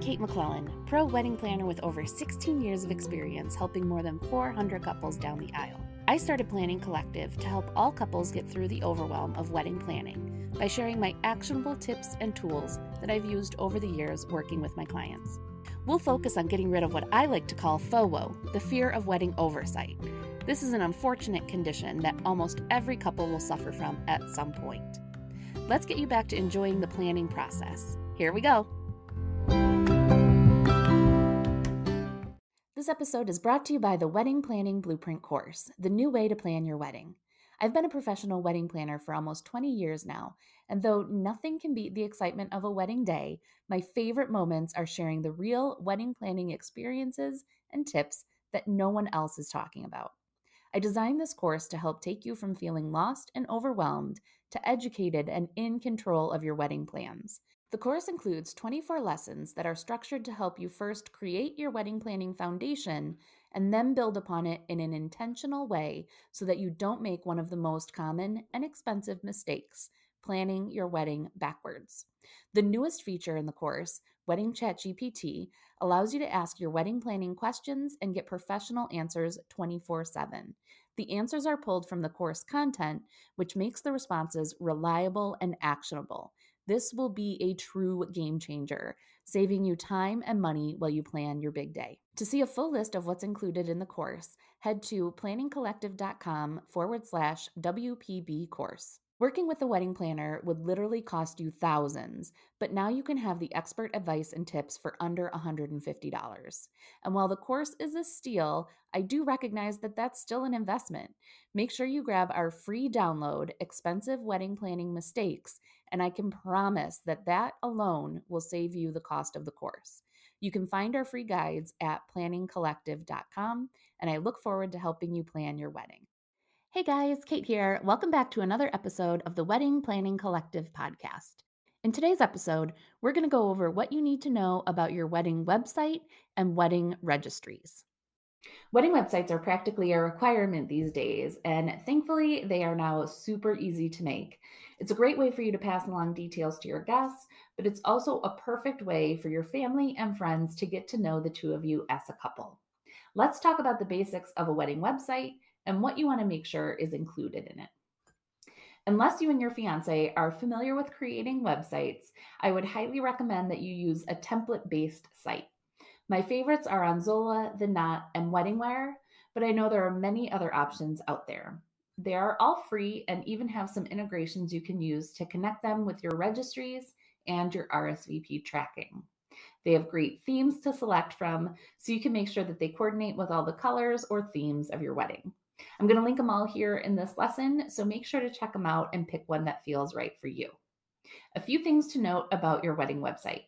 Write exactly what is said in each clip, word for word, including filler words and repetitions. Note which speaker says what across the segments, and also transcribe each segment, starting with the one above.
Speaker 1: Kate McClellan, pro wedding planner with over sixteen years of experience helping more than four hundred couples down the aisle. I started Planning Collective to help all couples get through the overwhelm of wedding planning by sharing my actionable tips and tools that I've used over the years working with my clients. We'll focus on getting rid of what I like to call FOWO, the fear of wedding oversight. This is an unfortunate condition that almost every couple will suffer from at some point. Let's get you back to enjoying the planning process. Here we go. This episode is brought to you by the Wedding Planning Blueprint course, the new way to plan your wedding. I've been a professional wedding planner for almost twenty years now, and though nothing can beat the excitement of a wedding day, my favorite moments are sharing the real wedding planning experiences and tips that no one else is talking about. I designed this course to help take you from feeling lost and overwhelmed to educated and in control of your wedding plans. The course includes twenty-four lessons that are structured to help you first create your wedding planning foundation and then build upon it in an intentional way so that you don't make one of the most common and expensive mistakes, planning your wedding backwards. The newest feature in the course, Wedding Chat G P T, allows you to ask your wedding planning questions and get professional answers twenty-four seven. The answers are pulled from the course content, which makes the responses reliable and actionable. This will be a true game changer, saving you time and money while you plan your big day. To see a full list of what's included in the course, head to planningcollective.com forward slash WPB course. Working with a wedding planner would literally cost you thousands, but now you can have the expert advice and tips for under one hundred fifty dollars. And while the course is a steal, I do recognize that that's still an investment. Make sure you grab our free download, Expensive Wedding Planning Mistakes, and I can promise that that alone will save you the cost of the course. You can find our free guides at planning collective dot com, and I look forward to helping you plan your wedding. Hey guys, Kate here. Welcome back to another episode of the Wedding Planning Collective podcast. In today's episode, we're going to go over what you need to know about your wedding website and wedding registries. Wedding websites are practically a requirement these days, and thankfully, they are now super easy to make. It's a great way for you to pass along details to your guests, but it's also a perfect way for your family and friends to get to know the two of you as a couple. Let's talk about the basics of a wedding website and what you want to make sure is included in it. Unless you and your fiance are familiar with creating websites, I would highly recommend that you use a template-based site. My favorites are on Zola, The Knot, and WeddingWire, but I know there are many other options out there. They are all free and even have some integrations you can use to connect them with your registries and your R S V P tracking. They have great themes to select from, so you can make sure that they coordinate with all the colors or themes of your wedding. I'm going to link them all here in this lesson, so make sure to check them out and pick one that feels right for you. A few things to note about your wedding website.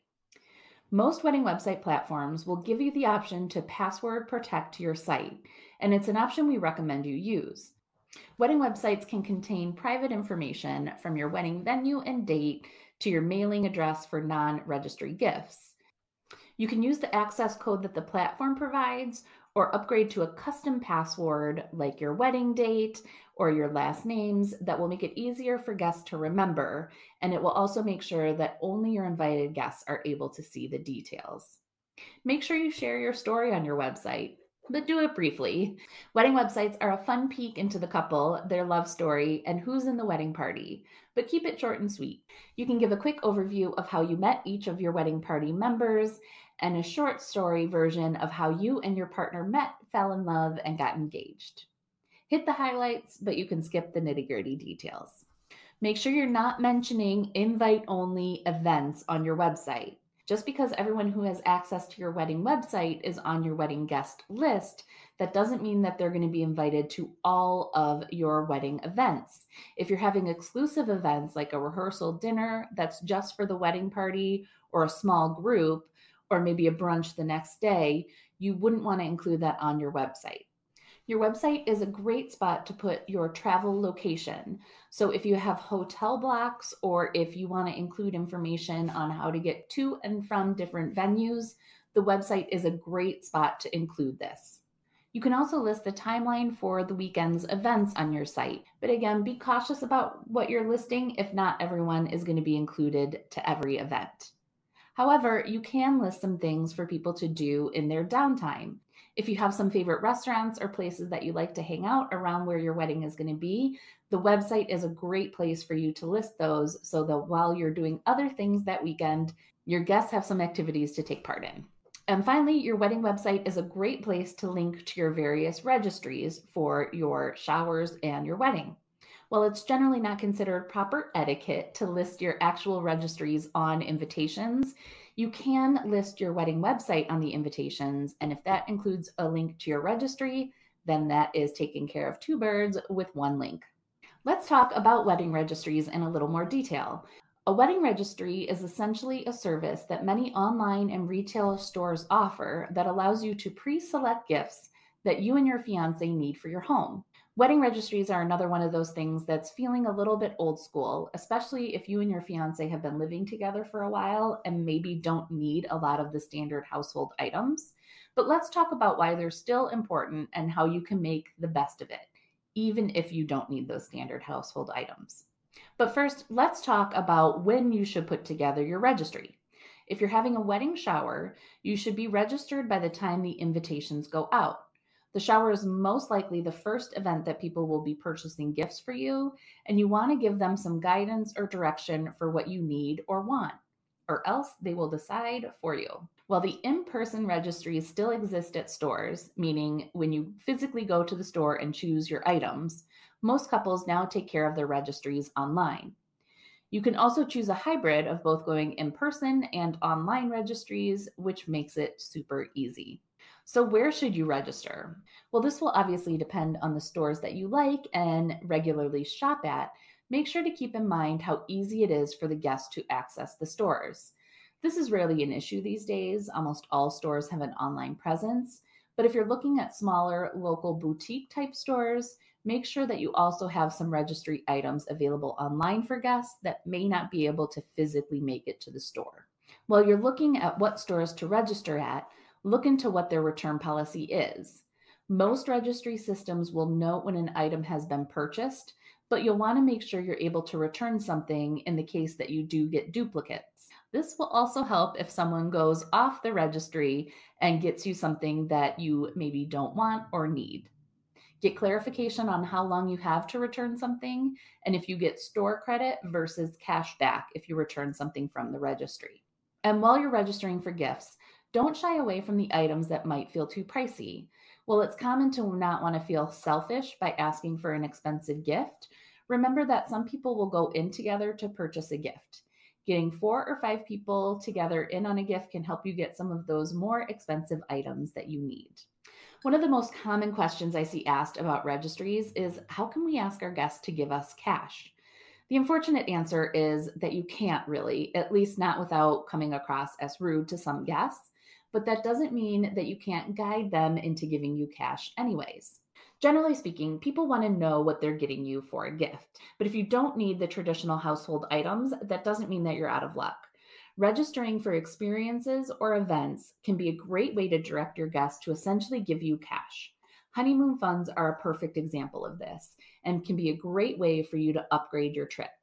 Speaker 1: Most wedding website platforms will give you the option to password protect your site, and it's an option we recommend you use. Wedding websites can contain private information from your wedding venue and date to your mailing address for non-registry gifts. You can use the access code that the platform provides or upgrade to a custom password like your wedding date or your last names that will make it easier for guests to remember, and it will also make sure that only your invited guests are able to see the details. Make sure you share your story on your website, but do it briefly. Wedding websites are a fun peek into the couple, their love story, and who's in the wedding party, but keep it short and sweet. You can give a quick overview of how you met each of your wedding party members and a short story version of how you and your partner met, fell in love, and got engaged. Hit the highlights, but you can skip the nitty-gritty details. Make sure you're not mentioning invite-only events on your website. Just because everyone who has access to your wedding website is on your wedding guest list, that doesn't mean that they're going to be invited to all of your wedding events. If you're having exclusive events like a rehearsal dinner that's just for the wedding party or a small group, or maybe a brunch the next day, you wouldn't want to include that on your website. Your website is a great spot to put your travel location. So if you have hotel blocks or if you want to include information on how to get to and from different venues, the website is a great spot to include this. You can also list the timeline for the weekend's events on your site. But again, be cautious about what you're listing if not everyone is going to be included to every event. However, you can list some things for people to do in their downtime. If you have some favorite restaurants or places that you like to hang out around where your wedding is going to be, the website is a great place for you to list those so that while you're doing other things that weekend, your guests have some activities to take part in. And finally, your wedding website is a great place to link to your various registries for your showers and your wedding. While it's generally not considered proper etiquette to list your actual registries on invitations, you can list your wedding website on the invitations. And if that includes a link to your registry, then that is taking care of two birds with one link. Let's talk about wedding registries in a little more detail. A wedding registry is essentially a service that many online and retail stores offer that allows you to pre-select gifts that you and your fiance need for your home. Wedding registries are another one of those things that's feeling a little bit old school, especially if you and your fiance have been living together for a while and maybe don't need a lot of the standard household items. But let's talk about why they're still important and how you can make the best of it, even if you don't need those standard household items. But first, let's talk about when you should put together your registry. If you're having a wedding shower, you should be registered by the time the invitations go out. The shower is most likely the first event that people will be purchasing gifts for you, and you want to give them some guidance or direction for what you need or want, or else they will decide for you. While the in-person registries still exist at stores, meaning when you physically go to the store and choose your items, most couples now take care of their registries online. You can also choose a hybrid of both going in person and online registries, which makes it super easy. So, where should you register? Well, this will obviously depend on the stores that you like and regularly shop at. Make sure to keep in mind how easy it is for the guests to access the stores. This is rarely an issue these days. Almost all stores have an online presence. But if you're looking at smaller local boutique type stores, make sure that you also have some registry items available online for guests that may not be able to physically make it to the store. While you're looking at what stores to register at, look into what their return policy is. Most registry systems will note when an item has been purchased, but you'll want to make sure you're able to return something in the case that you do get duplicates. This will also help if someone goes off the registry and gets you something that you maybe don't want or need. Get clarification on how long you have to return something and if you get store credit versus cash back if you return something from the registry. And while you're registering for gifts, don't shy away from the items that might feel too pricey. While it's common to not want to feel selfish by asking for an expensive gift, remember that some people will go in together to purchase a gift. Getting four or five people together in on a gift can help you get some of those more expensive items that you need. One of the most common questions I see asked about registries is, how can we ask our guests to give us cash? The unfortunate answer is that you can't really, at least not without coming across as rude to some guests, but that doesn't mean that you can't guide them into giving you cash anyways. Generally speaking, people want to know what they're getting you for a gift, but if you don't need the traditional household items, that doesn't mean that you're out of luck. Registering for experiences or events can be a great way to direct your guests to essentially give you cash. Honeymoon funds are a perfect example of this and can be a great way for you to upgrade your trip.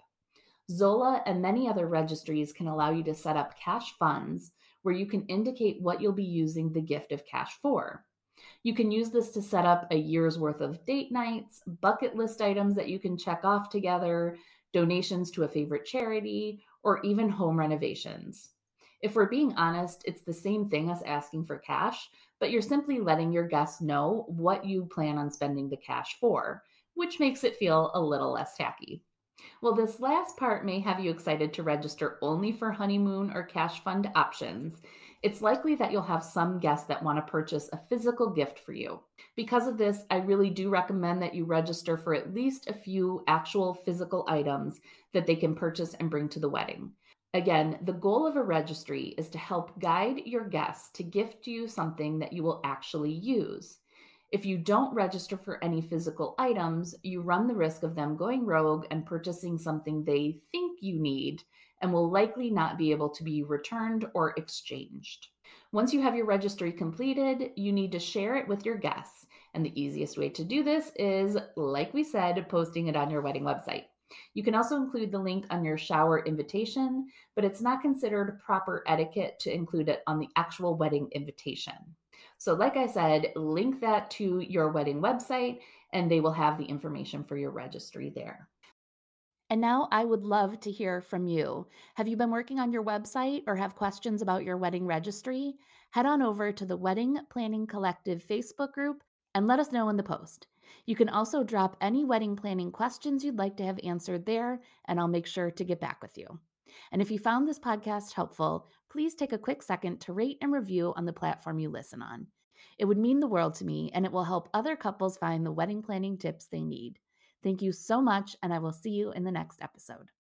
Speaker 1: Zola and many other registries can allow you to set up cash funds where you can indicate what you'll be using the gift of cash for. You can use this to set up a year's worth of date nights, bucket list items that you can check off together, donations to a favorite charity, or even home renovations. If we're being honest, it's the same thing as asking for cash, but you're simply letting your guests know what you plan on spending the cash for, which makes it feel a little less tacky. Well, this last part may have you excited to register only for honeymoon or cash fund options. It's likely that you'll have some guests that want to purchase a physical gift for you. Because of this, I really do recommend that you register for at least a few actual physical items that they can purchase and bring to the wedding. Again, the goal of a registry is to help guide your guests to gift you something that you will actually use. If you don't register for any physical items, you run the risk of them going rogue and purchasing something they think you need and will likely not be able to be returned or exchanged. Once you have your registry completed, you need to share it with your guests. And the easiest way to do this is, like we said, posting it on your wedding website. You can also include the link on your shower invitation, but it's not considered proper etiquette to include it on the actual wedding invitation. So, like I said, link that to your wedding website and they will have the information for your registry there. And now I would love to hear from you. Have you been working on your website or have questions about your wedding registry? Head on over to the Wedding Planning Collective Facebook group and let us know in the post. You can also drop any wedding planning questions you'd like to have answered there, and I'll make sure to get back with you. And if you found this podcast helpful, please take a quick second to rate and review on the platform you listen on. It would mean the world to me, and it will help other couples find the wedding planning tips they need. Thank you so much, and I will see you in the next episode.